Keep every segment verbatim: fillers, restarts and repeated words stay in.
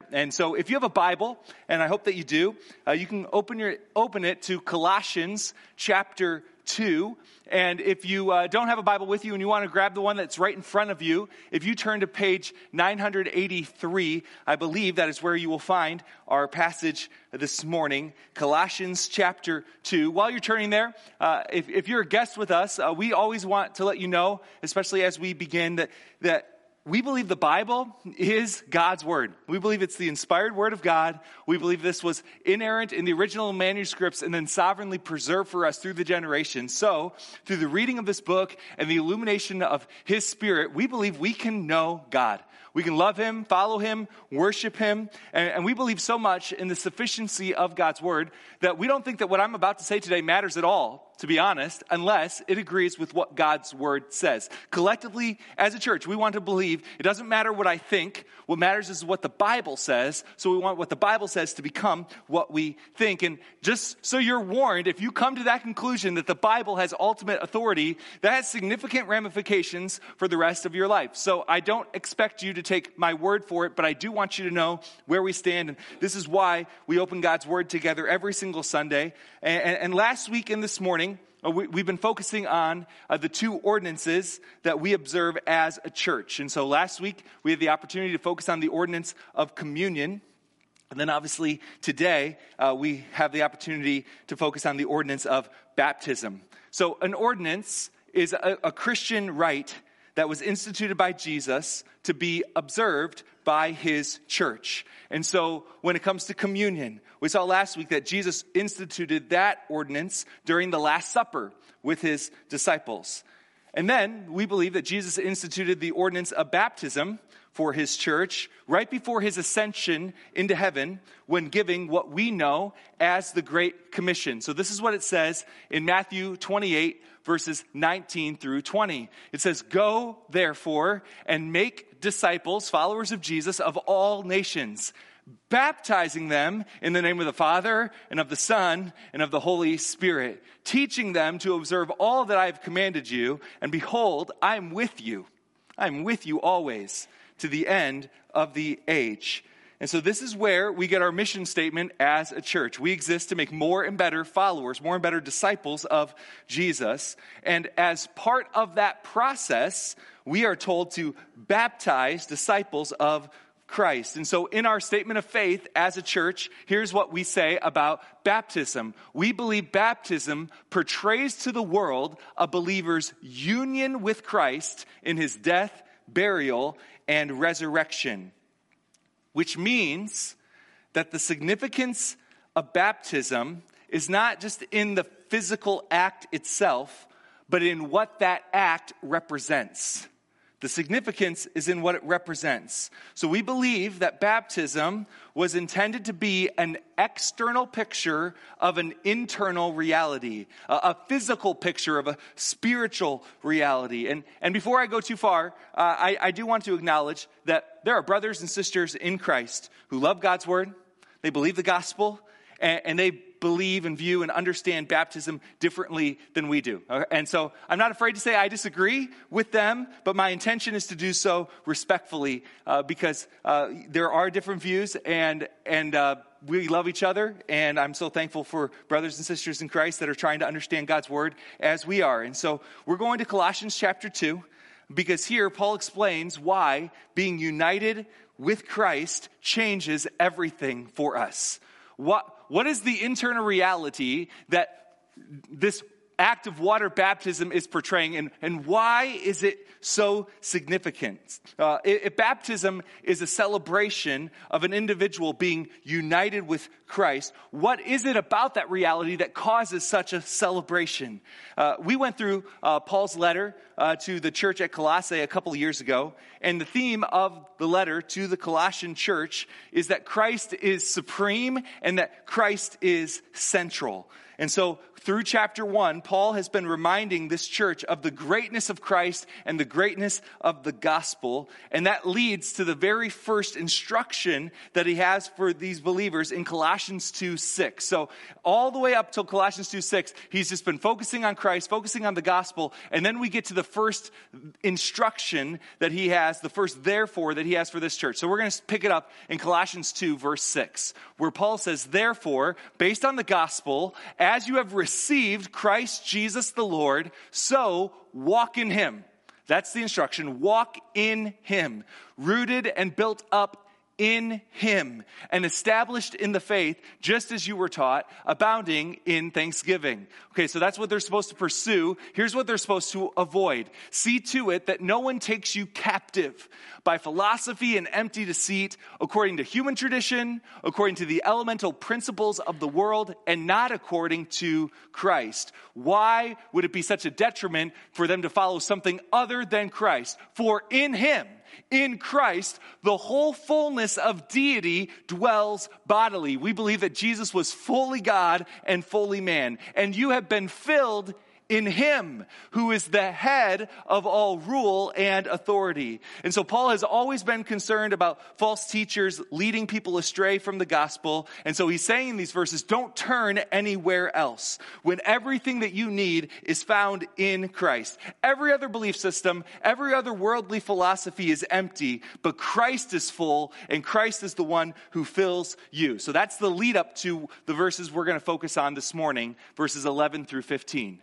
And so if you have a Bible, and I hope that you do, uh, you can open your open it to Colossians chapter two. And if you uh, don't have a Bible with you and you want to grab the one that's right in front of you, if you turn to page nine eighty-three, I believe that is where you will find our passage this morning, Colossians chapter two. While you're turning there, uh, if, if you're a guest with us, uh, we always want to let you know, especially as we begin, that that we believe the Bible is God's word. We believe it's the inspired word of God. We believe this was inerrant in the original manuscripts and then sovereignly preserved for us through the generations. So, through the reading of this book and the illumination of His Spirit, we believe we can know God. We can love Him, follow Him, worship Him, and, and we believe so much in the sufficiency of God's word that we don't think that what I'm about to say today matters at all, to be honest, unless it agrees with what God's word says. Collectively, as a church, we want to believe it doesn't matter what I think. What matters is what the Bible says. So we want what the Bible says to become what we think. And just so you're warned, if you come to that conclusion that the Bible has ultimate authority, that has significant ramifications for the rest of your life. So I don't expect you to take my word for it, but I do want you to know where we stand. And this is why we open God's word together every single Sunday. And, and, and last week and this morning, We, we've been focusing on uh, the two ordinances that we observe as a church. And so last week, we had the opportunity to focus on the ordinance of communion. And then obviously today, uh, we have the opportunity to focus on the ordinance of baptism. So an ordinance is a, a Christian rite that was instituted by Jesus to be observed by His church. And so when it comes to communion, we saw last week that Jesus instituted that ordinance during the Last Supper with His disciples. And then we believe that Jesus instituted the ordinance of baptism for His church right before His ascension into heaven when giving what we know as the Great Commission. So this is what it says in Matthew twenty-eight, verses nineteen through twenty. It says, "Go, therefore, and make disciples, followers of Jesus, of all nations, baptizing them in the name of the Father and of the Son and of the Holy Spirit, teaching them to observe all that I have commanded you. And behold, I am with you. I am with you always to the end of the age." And so this is where we get our mission statement as a church. We exist to make more and better followers, more and better disciples of Jesus. And as part of that process, we are told to baptize disciples of Christ. And so in our statement of faith as a church, here's what we say about baptism. We believe baptism portrays to the world a believer's union with Christ in His death, burial, and resurrection. Which means that the significance of baptism is not just in the physical act itself, but in what that act represents. The significance is in what it represents. So we believe that baptism was intended to be an external picture of an internal reality, a, a physical picture of a spiritual reality. And, and before I go too far, uh, I, I do want to acknowledge that there are brothers and sisters in Christ who love God's word, they believe the gospel, and, and they believe and view and understand baptism differently than we do. And so I'm not afraid to say I disagree with them, but my intention is to do so respectfully uh, because uh, there are different views and and uh, we love each other. And I'm so thankful for brothers and sisters in Christ that are trying to understand God's word as we are. And so we're going to Colossians chapter two because here Paul explains why being united with Christ changes everything for us. What What is the internal reality that this act of water baptism is portraying, and, and why is it so significant? Uh, if baptism is a celebration of an individual being united with Christ, what is it about that reality that causes such a celebration? Uh, we went through uh, Paul's letter uh, to the church at Colossae a couple of years ago, and the theme of the letter to the Colossian church is that Christ is supreme and that Christ is central. And so through chapter one, Paul has been reminding this church of the greatness of Christ and the greatness of the gospel. And that leads to the very first instruction that he has for these believers in Colossians two six. So all the way up till Colossians two six, he's just been focusing on Christ, focusing on the gospel. And then we get to the first instruction that he has, the first therefore that he has for this church. So we're going to pick it up in Colossians two verse six, where Paul says, therefore, based on the gospel, as you have received Christ Jesus the Lord, so walk in him. That's the instruction. Walk in him, rooted and built up in him, and established in the faith, just as you were taught, abounding in thanksgiving. Okay, so that's what they're supposed to pursue. Here's what they're supposed to avoid. See to it that no one takes you captive by philosophy and empty deceit, according to human tradition, according to the elemental principles of the world, and not according to Christ. Why would it be such a detriment for them to follow something other than Christ? For in him, in Christ, the whole fullness of deity dwells bodily. We believe that Jesus was fully God and fully man. And you have been filled in him, who is the head of all rule and authority. And so Paul has always been concerned about false teachers leading people astray from the gospel. And so he's saying in these verses, don't turn anywhere else, when everything that you need is found in Christ. Every other belief system, every other worldly philosophy is empty, but Christ is full, and Christ is the one who fills you. So that's the lead up to the verses we're going to focus on this morning, verses eleven through fifteen.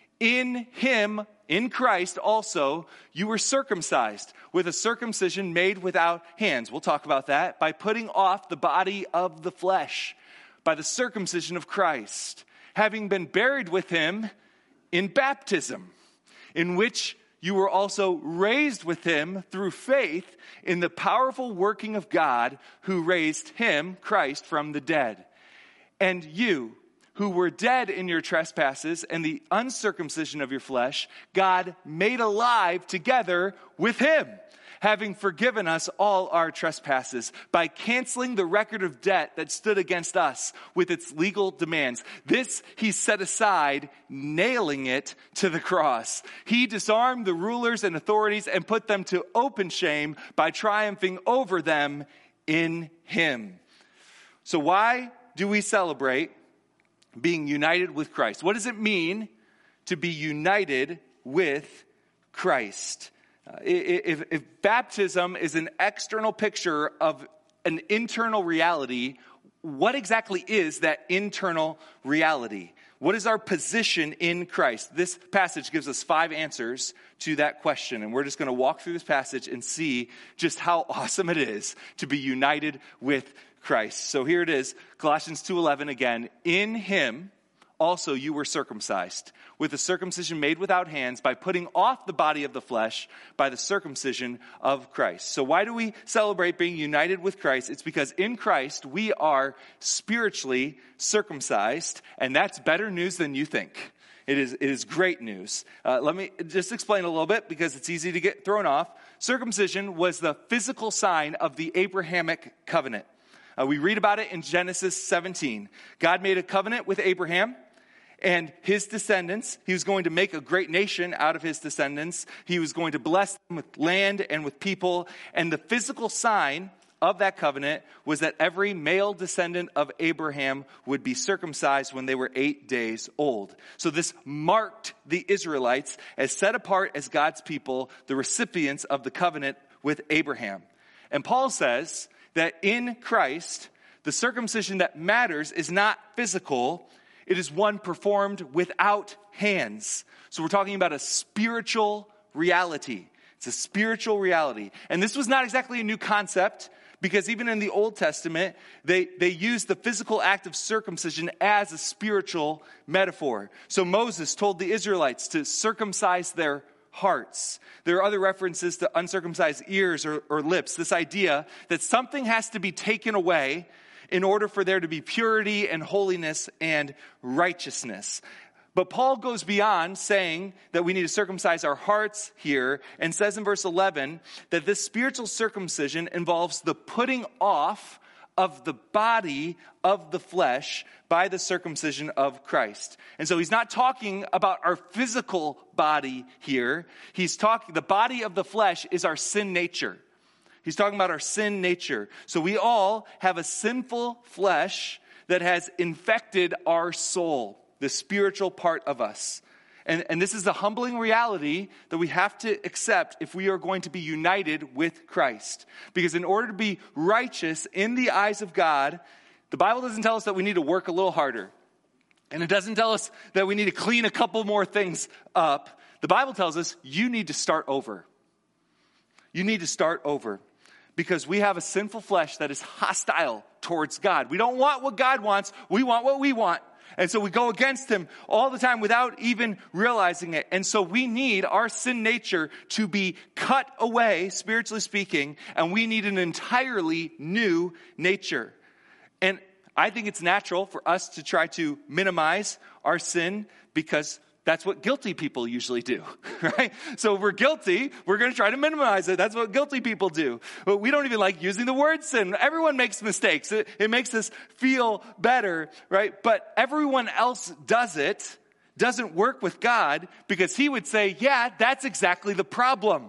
In him, in Christ also, you were circumcised with a circumcision made without hands. We'll talk about that. By putting off the body of the flesh, by the circumcision of Christ, having been buried with him in baptism, in which you were also raised with him through faith in the powerful working of God who raised him, Christ, from the dead. And you, who were dead in your trespasses and the uncircumcision of your flesh, God made alive together with him, having forgiven us all our trespasses by canceling the record of debt that stood against us with its legal demands. This he set aside, nailing it to the cross. He disarmed the rulers and authorities and put them to open shame by triumphing over them in him. So why do we celebrate being united with Christ? What does it mean to be united with Christ? Uh, if, if baptism is an external picture of an internal reality, what exactly is that internal reality? What is our position in Christ? This passage gives us five answers to that question, and we're just going to walk through this passage and see just how awesome it is to be united with Christ. So here it is, Colossians two eleven again. In him also you were circumcised, with a circumcision made without hands, by putting off the body of the flesh by the circumcision of Christ. So why do we celebrate being united with Christ? It's because in Christ we are spiritually circumcised, and that's better news than you think. It is, it is great news. Uh, let me just explain a little bit because it's easy to get thrown off. Circumcision was the physical sign of the Abrahamic covenant. Uh, we read about it in Genesis seventeen. God made a covenant with Abraham and his descendants. He was going to make a great nation out of his descendants. He was going to bless them with land and with people. And the physical sign of that covenant was that every male descendant of Abraham would be circumcised when they were eight days old. So this marked the Israelites as set apart as God's people, the recipients of the covenant with Abraham. And Paul says that in Christ, the circumcision that matters is not physical. It is one performed without hands. So we're talking about a spiritual reality. It's a spiritual reality. And this was not exactly a new concept, because even in the Old Testament, they, they used the physical act of circumcision as a spiritual metaphor. So Moses told the Israelites to circumcise their hearts. There are other references to uncircumcised ears or, or lips. This idea that something has to be taken away in order for there to be purity and holiness and righteousness. But Paul goes beyond saying that we need to circumcise our hearts here and says in verse eleven that this spiritual circumcision involves the putting off of the body of the flesh by the circumcision of Christ. And so he's not talking about our physical body here. He's talking, the body of the flesh is our sin nature. He's talking about our sin nature. So we all have a sinful flesh that has infected our soul, the spiritual part of us. And, and this is the humbling reality that we have to accept if we are going to be united with Christ. Because in order to be righteous in the eyes of God, the Bible doesn't tell us that we need to work a little harder. And it doesn't tell us that we need to clean a couple more things up. The Bible tells us you need to start over. You need to start over. Because we have a sinful flesh that is hostile towards God. We don't want what God wants. We want what we want. And so we go against him all the time without even realizing it. And so we need our sin nature to be cut away, spiritually speaking, and we need an entirely new nature. And I think it's natural for us to try to minimize our sin because that's what guilty people usually do, right? So if we're guilty, we're going to try to minimize it. That's what guilty people do. But we don't even like using the word sin. Everyone makes mistakes. It, it makes us feel better, right? But everyone else does it, doesn't work with God because he would say, yeah, that's exactly the problem.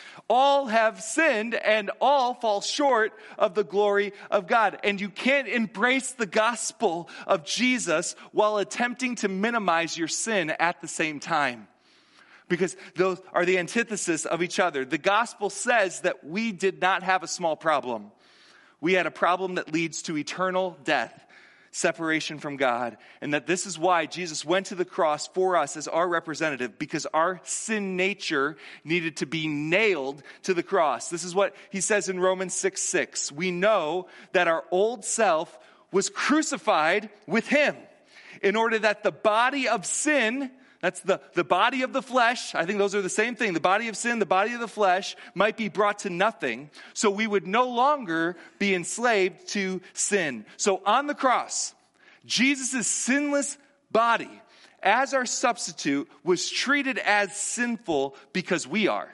All have sinned and all fall short of the glory of God. And you can't embrace the gospel of Jesus while attempting to minimize your sin at the same time. Because those are the antithesis of each other. The gospel says that we did not have a small problem. We had a problem that leads to eternal death, separation from God, and that this is why Jesus went to the cross for us as our representative, because our sin nature needed to be nailed to the cross. This is what he says in Romans six six. We know that our old self was crucified with him in order that the body of sin, that's the, the body of the flesh, I think those are the same thing, the body of sin, the body of the flesh, might be brought to nothing, so we would no longer be enslaved to sin. So on the cross, Jesus' sinless body, as our substitute, was treated as sinful because we are.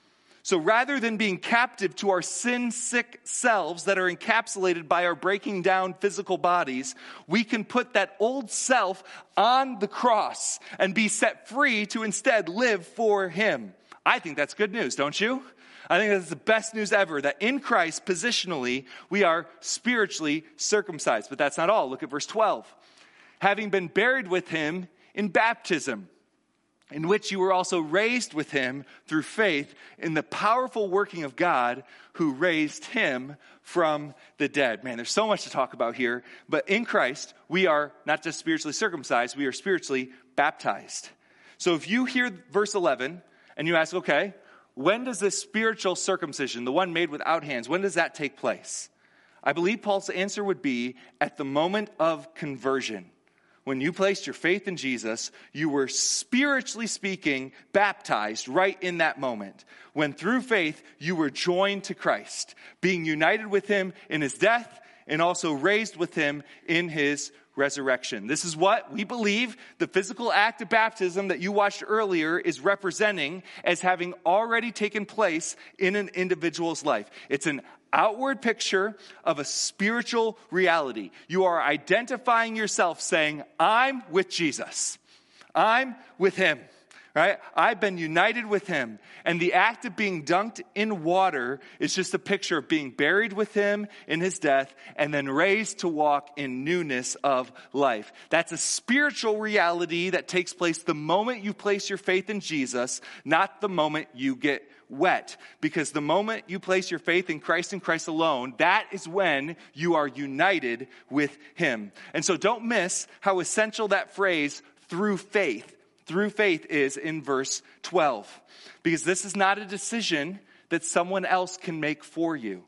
So rather than being captive to our sin-sick selves that are encapsulated by our breaking down physical bodies, we can put that old self on the cross and be set free to instead live for him. I think that's good news, don't you? I think that's the best news ever, that in Christ, positionally, we are spiritually circumcised. But that's not all. Look at verse twelve. Having been buried with him in baptism, in which you were also raised with him through faith in the powerful working of God who raised him from the dead. Man, there's so much to talk about here. But in Christ, we are not just spiritually circumcised, we are spiritually baptized. So if you hear verse eleven and you ask, okay, when does this spiritual circumcision, the one made without hands, when does that take place? I believe Paul's answer would be at the moment of conversion. When you placed your faith in Jesus, you were spiritually speaking baptized right in that moment. When through faith, you were joined to Christ, being united with him in his death and also raised with him in his resurrection. This is what we believe the physical act of baptism that you watched earlier is representing as having already taken place in an individual's life. It's an outward picture of a spiritual reality. You are identifying yourself saying, I'm with Jesus. I'm with him, right? I've been united with him. And the act of being dunked in water is just a picture of being buried with him in his death and then raised to walk in newness of life. That's a spiritual reality that takes place the moment you place your faith in Jesus, not the moment you get wet, because the moment you place your faith in Christ and Christ alone, that is when you are united with him. And so don't miss how essential that phrase through faith, through faith is in verse twelve, because this is not a decision that someone else can make for you.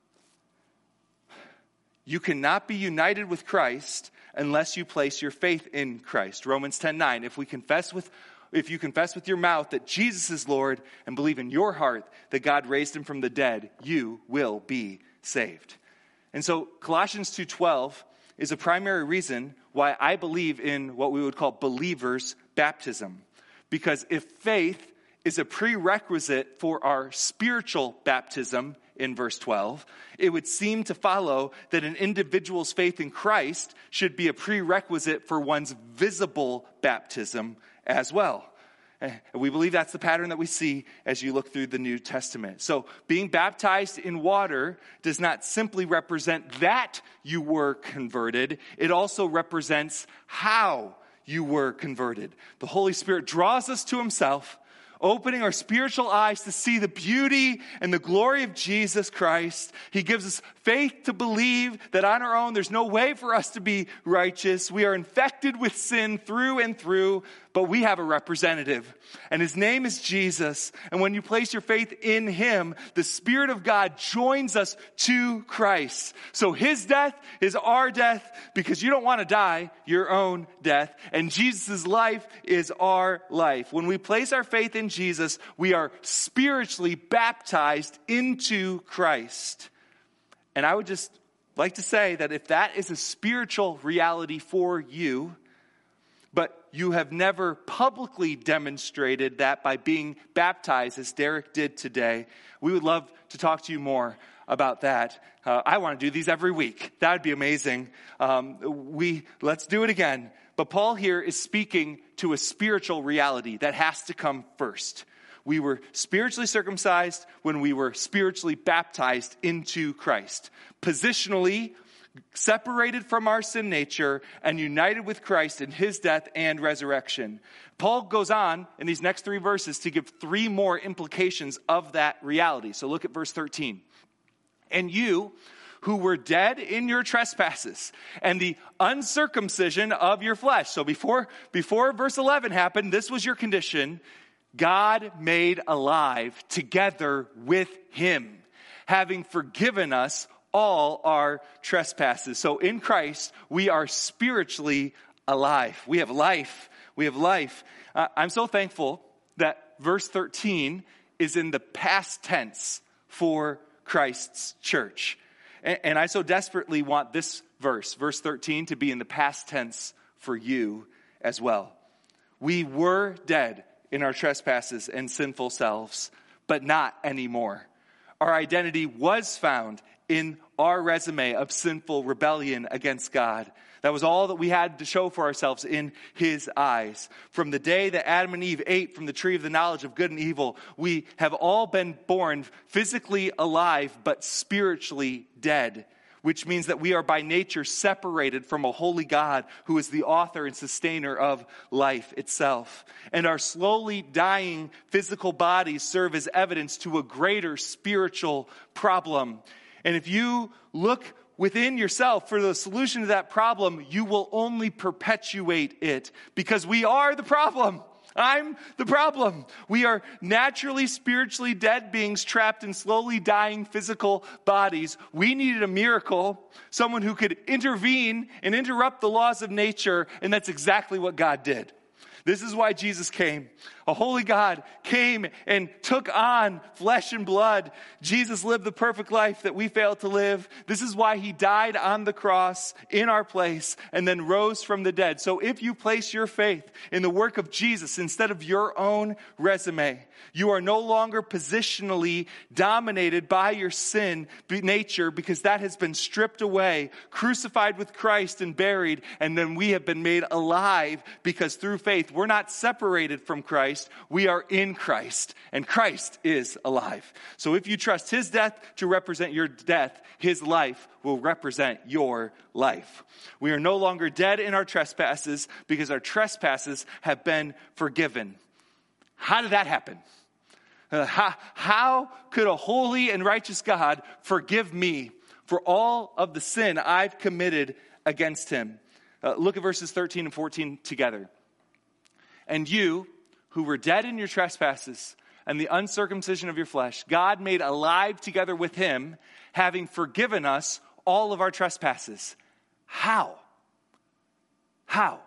You cannot be united with Christ unless you place your faith in Christ. Romans ten nine, if we confess with If you confess with your mouth that Jesus is Lord and believe in your heart that God raised him from the dead, you will be saved. And so Colossians two twelve is a primary reason why I believe in what we would call believers' baptism. Because if faith is a prerequisite for our spiritual baptism, in verse twelve, it would seem to follow that an individual's faith in Christ should be a prerequisite for one's visible baptism as well. And we believe that's the pattern that we see as you look through the New Testament. So being baptized in water does not simply represent that you were converted. It also represents how you were converted. The Holy Spirit draws us to himself, opening our spiritual eyes to see the beauty and the glory of Jesus Christ. He gives us faith to believe that on our own there's no way for us to be righteous. We are infected with sin through and through, but we have a representative, and his name is Jesus. And when you place your faith in him, the Spirit of God joins us to Christ. So his death is our death, because you don't want to die your own death, and Jesus' life is our life. When we place our faith in Jesus, we are spiritually baptized into Christ. And I would just like to say that if that is a spiritual reality for you, but you have never publicly demonstrated that by being baptized, as Derek did today, we would love to talk to you more about that. Uh, I want to do these every week. That would be amazing. Um, we let's do it again. But Paul here is speaking to a spiritual reality that has to come first. We were spiritually circumcised when we were spiritually baptized into Christ. Positionally, separated from our sin nature and united with Christ in his death and resurrection. Paul goes on in these next three verses to give three more implications of that reality. So look at verse thirteen. And you, who were dead in your trespasses and the uncircumcision of your flesh. So before, before verse eleven happened, this was your condition. God made alive together with him, having forgiven us all our trespasses. So in Christ, we are spiritually alive. We have life. We have life. Uh, I'm so thankful that verse thirteen is in the past tense for Christ's church. And, and I so desperately want this verse, verse thirteen, to be in the past tense for you as well. We were dead in our trespasses and sinful selves, but not anymore. Our identity was found in our resume of sinful rebellion against God. That was all that we had to show for ourselves in his eyes. From the day that Adam and Eve ate from the tree of the knowledge of good and evil, we have all been born physically alive, but spiritually dead, which means that we are by nature separated from a holy God who is the author and sustainer of life itself. And our slowly dying physical bodies serve as evidence to a greater spiritual problem. And if you look within yourself for the solution to that problem, you will only perpetuate it, because we are the problem. I'm the problem. We are naturally, spiritually dead beings trapped in slowly dying physical bodies. We needed a miracle, someone who could intervene and interrupt the laws of nature, and that's exactly what God did. This is why Jesus came. A holy God came and took on flesh and blood. Jesus lived the perfect life that we failed to live. This is why he died on the cross in our place and then rose from the dead. So if you place your faith in the work of Jesus instead of your own resume, you are no longer positionally dominated by your sin nature, because that has been stripped away, crucified with Christ and buried, and then we have been made alive because through faith we're not separated from Christ. We are in Christ, and Christ is alive. So if you trust his death to represent your death, his life will represent your life. We are no longer dead in our trespasses because our trespasses have been forgiven. How did that happen? Uh, how, how could a holy and righteous God forgive me for all of the sin I've committed against him? Uh, look at verses thirteen and fourteen together. And you, who were dead in your trespasses and the uncircumcision of your flesh, God made alive together with him, having forgiven us all of our trespasses. How? How?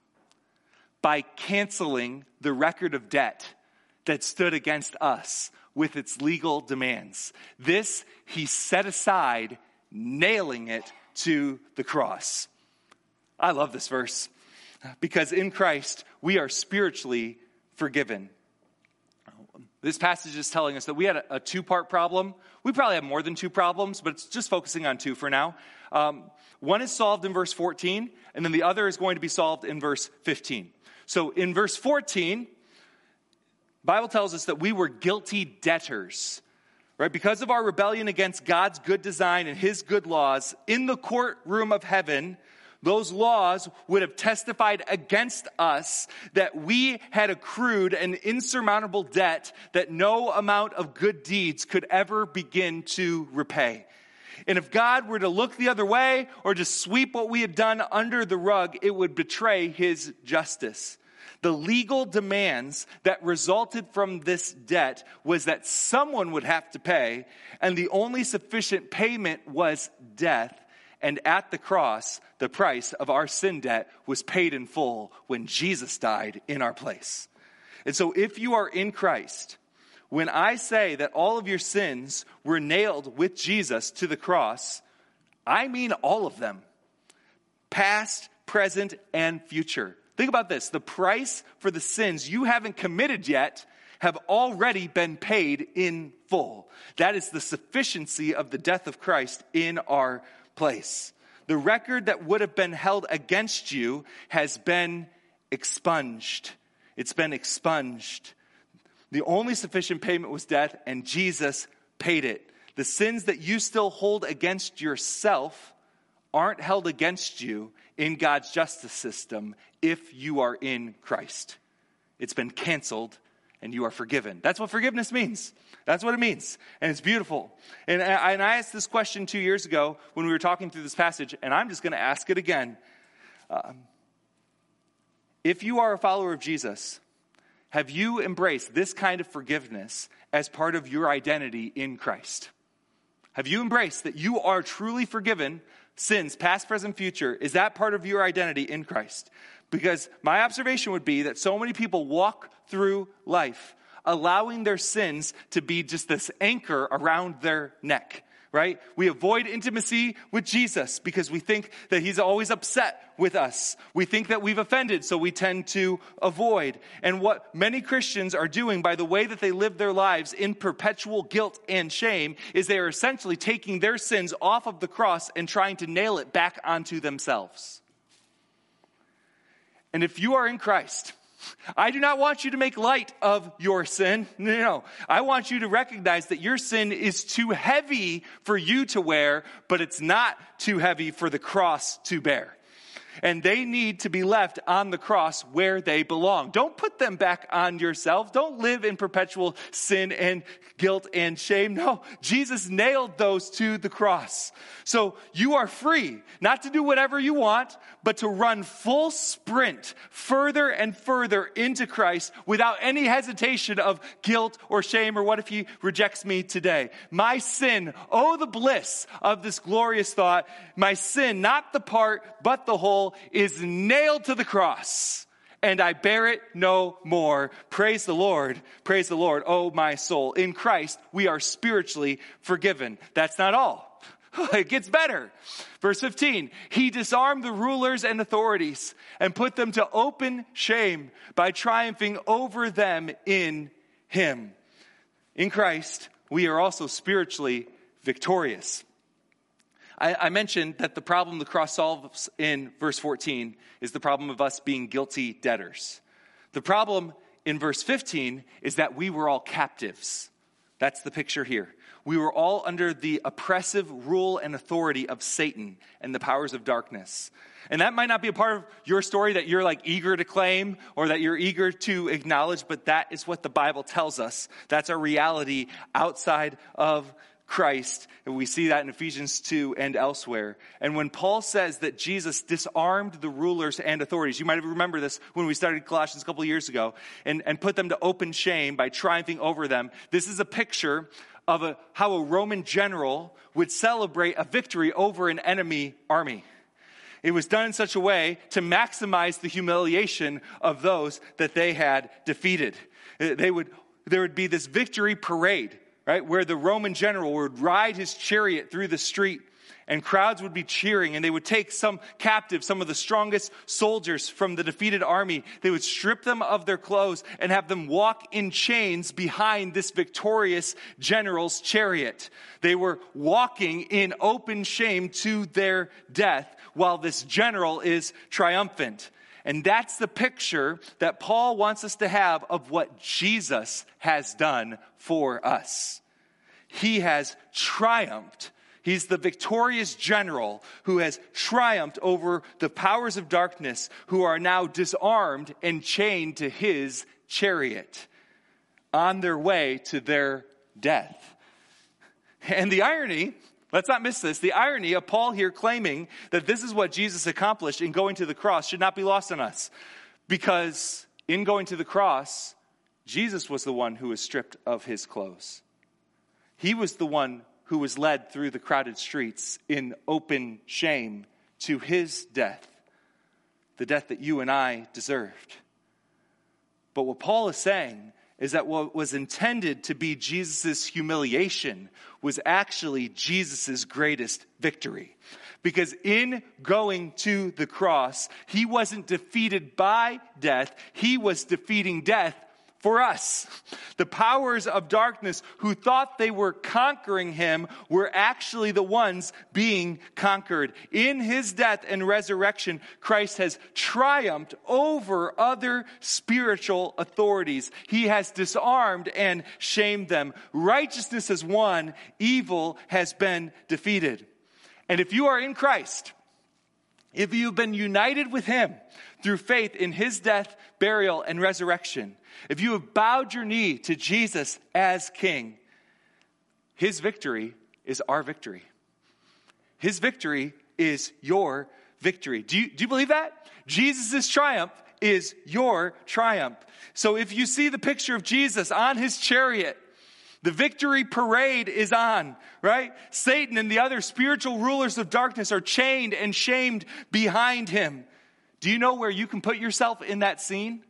By canceling the record of debt that stood against us with its legal demands. This he set aside, nailing it to the cross. I love this verse, because in Christ we are spiritually forgiven. This passage is telling us that we had a, a two-part problem. We probably have more than two problems, but it's just focusing on two for now. Um, one is solved in verse fourteen, and then the other is going to be solved in verse fifteen. So in verse fourteen, the Bible tells us that we were guilty debtors, right? Because of our rebellion against God's good design and his good laws, in the courtroom of heaven, those laws would have testified against us that we had accrued an insurmountable debt that no amount of good deeds could ever begin to repay. And if God were to look the other way or just sweep what we had done under the rug, it would betray his justice. The legal demands that resulted from this debt was that someone would have to pay, and the only sufficient payment was death. And at the cross, the price of our sin debt was paid in full when Jesus died in our place. And so if you are in Christ, when I say that all of your sins were nailed with Jesus to the cross, I mean all of them. Past, present, and future. Think about this. The price for the sins you haven't committed yet have already been paid in full. That is the sufficiency of the death of Christ in our place. The record that would have been held against you has been expunged. It's been expunged. The only sufficient payment was death, and Jesus paid it. The sins that you still hold against yourself aren't held against you in God's justice system if you are in Christ. It's been canceled and you are forgiven. That's what forgiveness means. That's what it means. And it's beautiful. And I, and I asked this question two years ago when we were talking through this passage, and I'm just going to ask it again. Um, if you are a follower of Jesus, have you embraced this kind of forgiveness as part of your identity in Christ? Have you embraced that you are truly forgiven, sins, past, present, future? Is that part of your identity in Christ? Because my observation would be that so many people walk through life allowing their sins to be just this anchor around their neck, right? We avoid intimacy with Jesus because we think that he's always upset with us. We think that we've offended, so we tend to avoid. And what many Christians are doing by the way that they live their lives in perpetual guilt and shame is they are essentially taking their sins off of the cross and trying to nail it back onto themselves. And if you are in Christ, I do not want you to make light of your sin. No, no, no. I want you to recognize that your sin is too heavy for you to wear, but it's not too heavy for the cross to bear. And they need to be left on the cross where they belong. Don't put them back on yourself. Don't live in perpetual sin and guilt and shame. No, Jesus nailed those to the cross. So you are free, not to do whatever you want, but to run full sprint further and further into Christ without any hesitation of guilt or shame or what if he rejects me today. My sin, oh the bliss of this glorious thought, my sin, not the part, but the whole, is nailed to the cross, and I bear it no more. Praise the Lord. Praise the Lord, oh my soul. In Christ, we are spiritually forgiven. That's not all. It gets better. Verse fifteen, he disarmed the rulers and authorities and put them to open shame by triumphing over them in him. In Christ, we are also spiritually victorious. I mentioned that the problem the cross solves in verse fourteen is the problem of us being guilty debtors. The problem in verse fifteen is that we were all captives. That's the picture here. We were all under the oppressive rule and authority of Satan and the powers of darkness. And that might not be a part of your story that you're like eager to claim or that you're eager to acknowledge, but that is what the Bible tells us. That's our reality outside of Christ, and we see that in Ephesians two and elsewhere. And when Paul says that Jesus disarmed the rulers and authorities, you might remember this when we started Colossians a couple of years ago, and, and put them to open shame by triumphing over them. This is a picture of a, how a Roman general would celebrate a victory over an enemy army. It was done in such a way to maximize the humiliation of those that they had defeated. They would, there would be this victory parade, right, where the Roman general would ride his chariot through the street and crowds would be cheering, and they would take some captive, some of the strongest soldiers from the defeated army. They would strip them of their clothes and have them walk in chains behind this victorious general's chariot. They were walking in open shame to their death while this general is triumphant. And that's the picture that Paul wants us to have of what Jesus has done for us. He has triumphed. He's the victorious general who has triumphed over the powers of darkness, who are now disarmed and chained to his chariot on their way to their death. And the irony, let's not miss this, the irony of Paul here claiming that this is what Jesus accomplished in going to the cross should not be lost on us. Because in going to the cross, Jesus was the one who was stripped of his clothes. He was the one who was led through the crowded streets in open shame to his death, the death that you and I deserved. But what Paul is saying is that what was intended to be Jesus' humiliation was actually Jesus' greatest victory. Because in going to the cross, he wasn't defeated by death, he was defeating death for us. The powers of darkness who thought they were conquering him were actually the ones being conquered. In his death and resurrection, Christ has triumphed over other spiritual authorities. He has disarmed and shamed them. Righteousness has won, evil has been defeated. And if you are in Christ, if you've been united with him through faith in his death, burial, and resurrection, if you have bowed your knee to Jesus as King, his victory is our victory. His victory is your victory. Do you, do you believe that? Jesus' triumph is your triumph. So if you see the picture of Jesus on his chariot, the victory parade is on, right? Satan and the other spiritual rulers of darkness are chained and shamed behind him. Do you know where you can put yourself in that scene?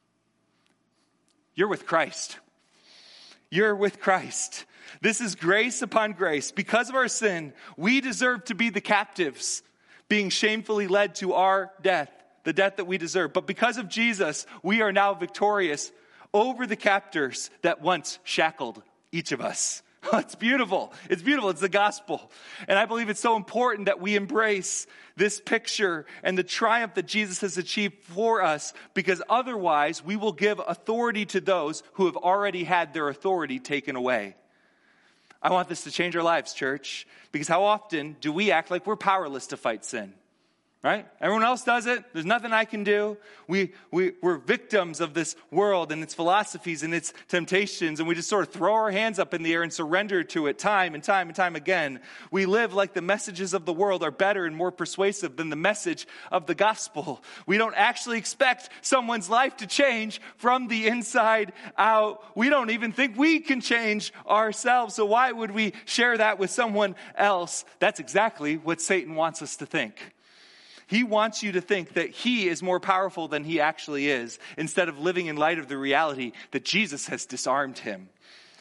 You're with Christ. You're with Christ. This is grace upon grace. Because of our sin, we deserve to be the captives, being shamefully led to our death, the death that we deserve. But because of Jesus, we are now victorious over the captors that once shackled each of us. It's beautiful. It's beautiful. It's the gospel. And I believe it's so important that we embrace this picture and the triumph that Jesus has achieved for us, because otherwise we will give authority to those who have already had their authority taken away. I want this to change our lives, church, because how often do we act like we're powerless to fight sin? Right? Everyone else does it. There's nothing I can do. We, we, we're victims of this world and its philosophies and its temptations, and we just sort of throw our hands up in the air and surrender to it time and time and time again. We live like the messages of the world are better and more persuasive than the message of the gospel. We don't actually expect someone's life to change from the inside out. We don't even think we can change ourselves, so why would we share that with someone else? That's exactly what Satan wants us to think. He wants you to think that he is more powerful than he actually is, instead of living in light of the reality that Jesus has disarmed him.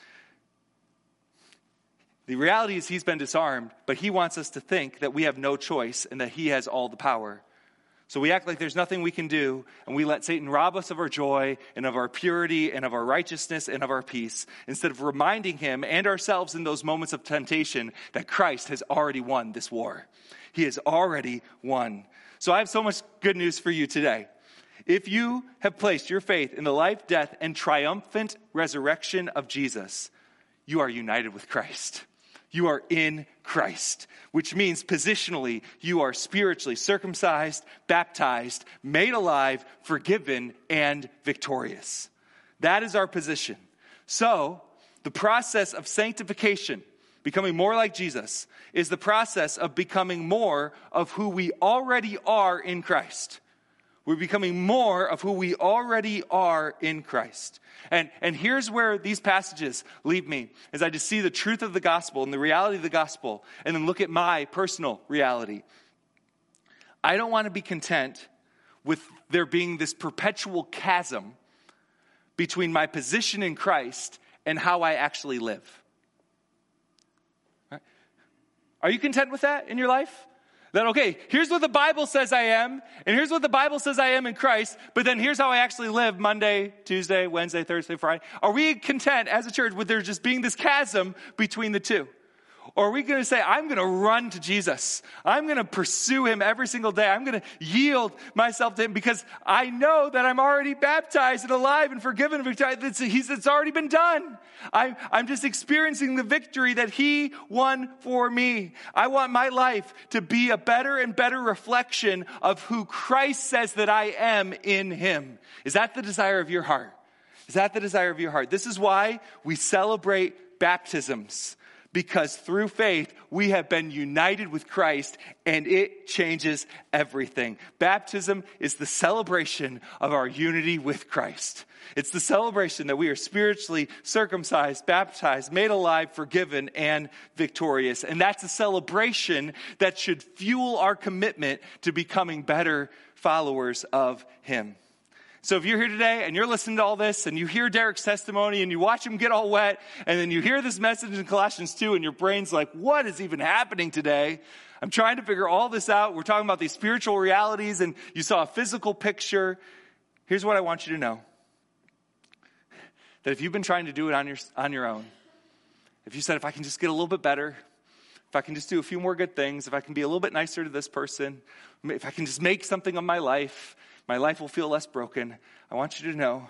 The reality is he's been disarmed, but he wants us to think that we have no choice and that he has all the power. So we act like there's nothing we can do, and we let Satan rob us of our joy and of our purity and of our righteousness and of our peace, instead of reminding him and ourselves in those moments of temptation that Christ has already won this war. He has already won. So I have so much good news for you today. If you have placed your faith in the life, death, and triumphant resurrection of Jesus, you are united with Christ. You are in Christ, which means positionally, you are spiritually circumcised, baptized, made alive, forgiven, and victorious. That is our position. So, the process of sanctification, becoming more like Jesus, is the process of becoming more of who we already are in Christ. We're becoming more of who we already are in Christ. And, and here's where these passages leave me, as I just see the truth of the gospel and the reality of the gospel, and then look at my personal reality. I don't want to be content with there being this perpetual chasm between my position in Christ and how I actually live. Are you content with that in your life? That, okay, here's what the Bible says I am, and here's what the Bible says I am in Christ, but then here's how I actually live Monday, Tuesday, Wednesday, Thursday, Friday. Are we content as a church with there just being this chasm between the two? Or are we going to say, I'm going to run to Jesus. I'm going to pursue him every single day. I'm going to yield myself to him because I know that I'm already baptized and alive and forgiven. It's, it's already been done. I, I'm just experiencing the victory that he won for me. I want my life to be a better and better reflection of who Christ says that I am in him. Is that the desire of your heart? Is that the desire of your heart? This is why we celebrate baptisms. Because through faith, we have been united with Christ, and it changes everything. Baptism is the celebration of our unity with Christ. It's the celebration that we are spiritually circumcised, baptized, made alive, forgiven, and victorious. And that's a celebration that should fuel our commitment to becoming better followers of him. So if you're here today and you're listening to all this and you hear Derek's testimony and you watch him get all wet and then you hear this message in Colossians two and your brain's like, what is even happening today? I'm trying to figure all this out. We're talking about these spiritual realities and you saw a physical picture. Here's what I want you to know. That if you've been trying to do it on your, on your own, if you said, if I can just get a little bit better, if I can just do a few more good things, if I can be a little bit nicer to this person, if I can just make something of my life, my life will feel less broken. I want you to know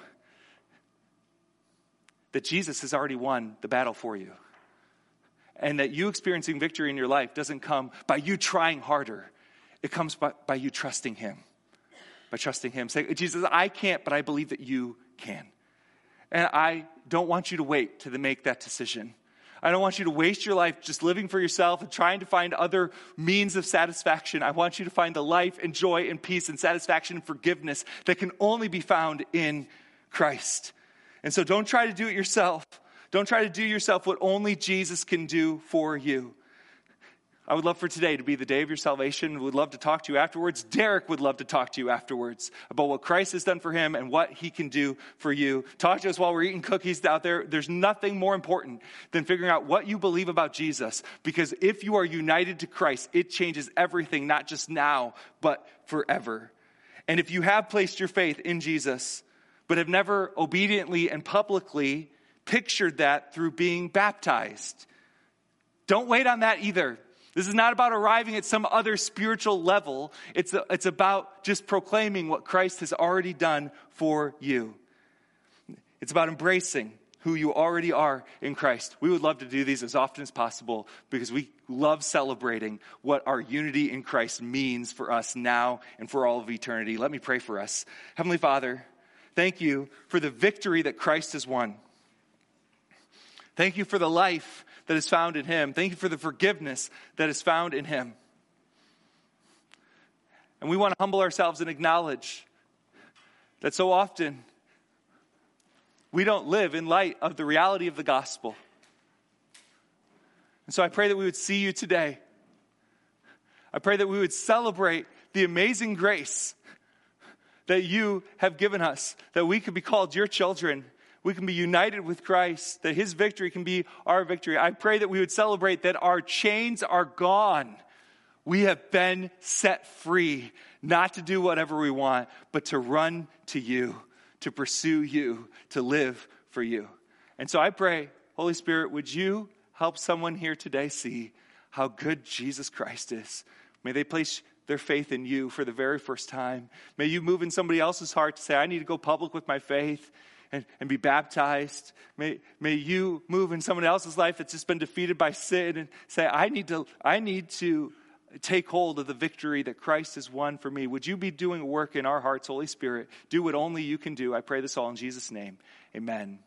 that Jesus has already won the battle for you. And that you experiencing victory in your life doesn't come by you trying harder. It comes by, by you trusting him. By trusting him. Say, Jesus, I can't, but I believe that you can. And I don't want you to wait to make that decision. I don't want you to waste your life just living for yourself and trying to find other means of satisfaction. I want you to find the life and joy and peace and satisfaction and forgiveness that can only be found in Christ. And so don't try to do it yourself. Don't try to do yourself what only Jesus can do for you. I would love for today to be the day of your salvation. Would love to talk to you afterwards. Derek would love to talk to you afterwards about what Christ has done for him and what he can do for you. Talk to us while we're eating cookies out there. There's nothing more important than figuring out what you believe about Jesus. Because if you are united to Christ, it changes everything, not just now, but forever. And if you have placed your faith in Jesus, but have never obediently and publicly pictured that through being baptized, don't wait on that either. This is not about arriving at some other spiritual level. It's, a, it's about just proclaiming what Christ has already done for you. It's about embracing who you already are in Christ. We would love to do these as often as possible because we love celebrating what our unity in Christ means for us now and for all of eternity. Let me pray for us. Heavenly Father, thank you for the victory that Christ has won. Thank you for the life that is found in him. Thank you for the forgiveness that is found in him. And we want to humble ourselves and acknowledge that so often we don't live in light of the reality of the gospel. And so I pray that we would see you today. I pray that we would celebrate the amazing grace that you have given us, that we could be called your children. We can be united with Christ, that his victory can be our victory. I pray that we would celebrate that our chains are gone. We have been set free, not to do whatever we want, but to run to you, to pursue you, to live for you. And so I pray, Holy Spirit, would you help someone here today see how good Jesus Christ is? May they place their faith in you for the very first time. May you move in somebody else's heart to say, I need to go public with my faith. And, and be baptized. May, may you move in someone else's life that's just been defeated by sin and say, I need to, I need to take hold of the victory that Christ has won for me. Would you be doing work in our hearts, Holy Spirit? Do what only you can do. I pray this all in Jesus' name. Amen.